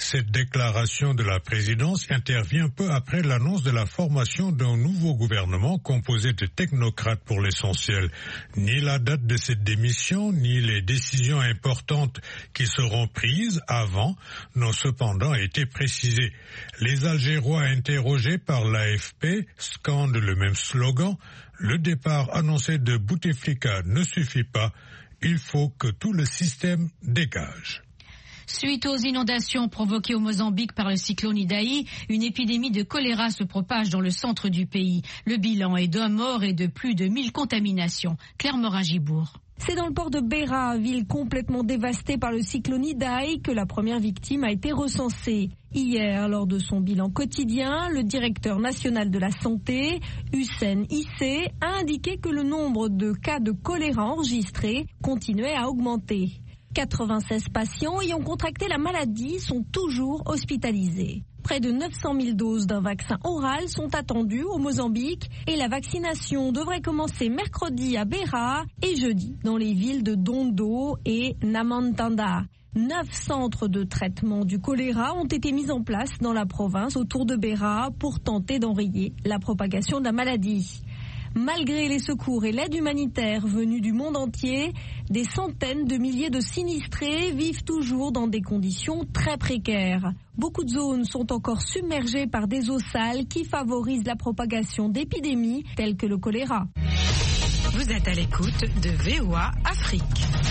Cette déclaration de la présidence intervient peu après l'annonce de la formation d'un nouveau gouvernement composé de technocrates pour l'essentiel. Ni la date de cette démission, ni les décisions importantes qui seront prises avant n'ont cependant été précisées. Les Algérois interrogés par l'AFP scandent le même slogan. Le départ annoncé de Bouteflika ne suffit pas. Il faut que tout le système dégage. Suite aux inondations provoquées au Mozambique par le cyclone Idai, une épidémie de choléra se propage dans le centre du pays. Le bilan est d'un mort et de plus de 1000 contaminations. Claire Morin-Gibourg. C'est dans le port de Beira, ville complètement dévastée par le cyclone Idai, que la première victime a été recensée. Hier, lors de son bilan quotidien, le directeur national de la santé, Hussein Issé, a indiqué que le nombre de cas de choléra enregistrés continuait à augmenter. 96 patients ayant contracté la maladie sont toujours hospitalisés. Près de 900 000 doses d'un vaccin oral sont attendues au Mozambique et la vaccination devrait commencer mercredi à Beira et jeudi dans les villes de Dondo et Namantanda. 9 centres de traitement du choléra ont été mis en place dans la province autour de Beira pour tenter d'enrayer la propagation de la maladie. Malgré les secours et l'aide humanitaire venus du monde entier, des centaines de milliers de sinistrés vivent toujours dans des conditions très précaires. Beaucoup de zones sont encore submergées par des eaux sales qui favorisent la propagation d'épidémies telles que le choléra. Vous êtes à l'écoute de VOA Afrique.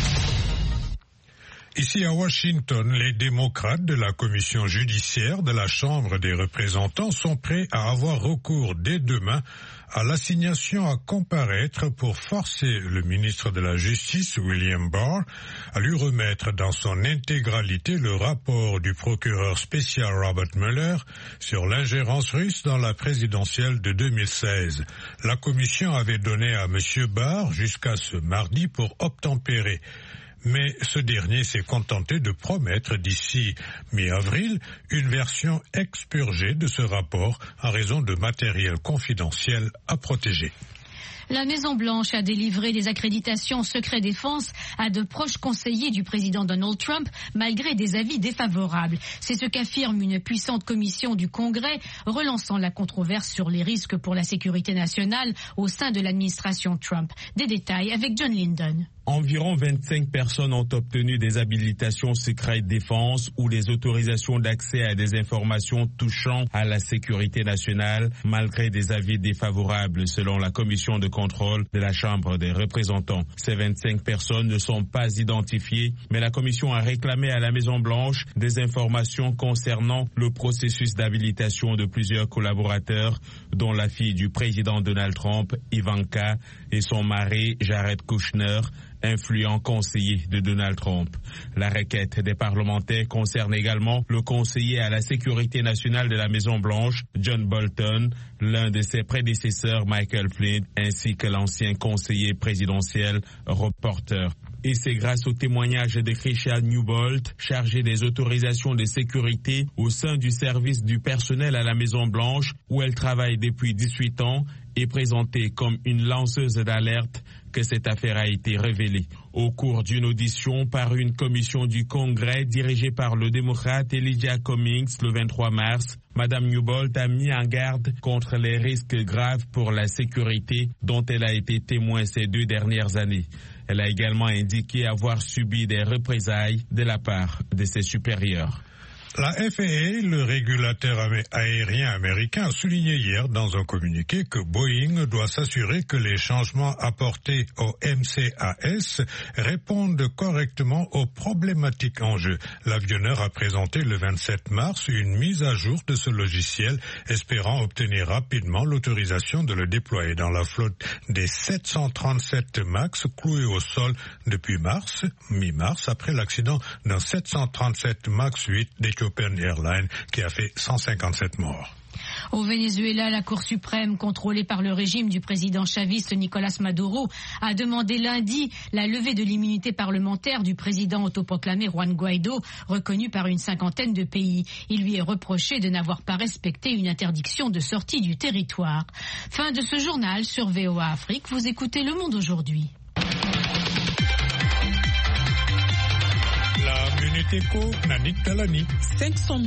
Ici à Washington, les démocrates de la commission judiciaire de la Chambre des représentants sont prêts à avoir recours dès demain à l'assignation à comparaître pour forcer le ministre de la Justice, William Barr, à lui remettre dans son intégralité le rapport du procureur spécial Robert Mueller sur l'ingérence russe dans la présidentielle de 2016. La commission avait donné à M. Barr jusqu'à ce mardi pour obtempérer. Mais ce dernier s'est contenté de promettre d'ici mi-avril une version expurgée de ce rapport en raison de matériel confidentiel à protéger. La Maison-Blanche a délivré des accréditations secret défense à de proches conseillers du président Donald Trump, malgré des avis défavorables. C'est ce qu'affirme une puissante commission du Congrès, relançant la controverse sur les risques pour la sécurité nationale au sein de l'administration Trump. Des détails avec John Linden. Environ 25 personnes ont obtenu des habilitations secrètes défense ou des autorisations d'accès à des informations touchant à la sécurité nationale, malgré des avis défavorables selon la commission de contrôle de la Chambre des représentants. Ces 25 personnes ne sont pas identifiées, mais la commission a réclamé à la Maison-Blanche des informations concernant le processus d'habilitation de plusieurs collaborateurs, dont la fille du président Donald Trump, Ivanka, et son mari, Jared Kushner, influent conseiller de Donald Trump. La requête des parlementaires concerne également le conseiller à la sécurité nationale de la Maison-Blanche, John Bolton, l'un de ses prédécesseurs, Michael Flynn, ainsi que l'ancien conseiller présidentiel, Rob Porter. Et c'est grâce au témoignage de Keisha Newbold, chargée des autorisations de sécurité au sein du service du personnel à la Maison-Blanche, où elle travaille depuis 18 ans, et présentée comme une lanceuse d'alerte, que cette affaire a été révélée. Au cours d'une audition par une commission du Congrès dirigée par le démocrate Elijah Cummings le 23 mars, Mme Newbold a mis en garde contre les risques graves pour la sécurité dont elle a été témoin ces 2 dernières années. Elle a également indiqué avoir subi des représailles de la part de ses supérieurs. La FAA, le régulateur aérien américain, a souligné hier dans un communiqué que Boeing doit s'assurer que les changements apportés au MCAS répondent correctement aux problématiques en jeu. L'avionneur a présenté le 27 mars une mise à jour de ce logiciel, espérant obtenir rapidement l'autorisation de le déployer dans la flotte des 737 MAX cloués au sol depuis mi-mars, après l'accident d'un 737 MAX 8 d'Ethiopian Airlines qui a fait 157 morts. Au Venezuela, la Cour suprême, contrôlée par le régime du président chaviste Nicolás Maduro, a demandé lundi la levée de l'immunité parlementaire du président autoproclamé Juan Guaidó, reconnu par une 50aine de pays. Il lui est reproché de n'avoir pas respecté une interdiction de sortie du territoire. Fin de ce journal sur VOA Afrique. Vous écoutez Le Monde aujourd'hui. La Minute Éco, Nanit Talani. 500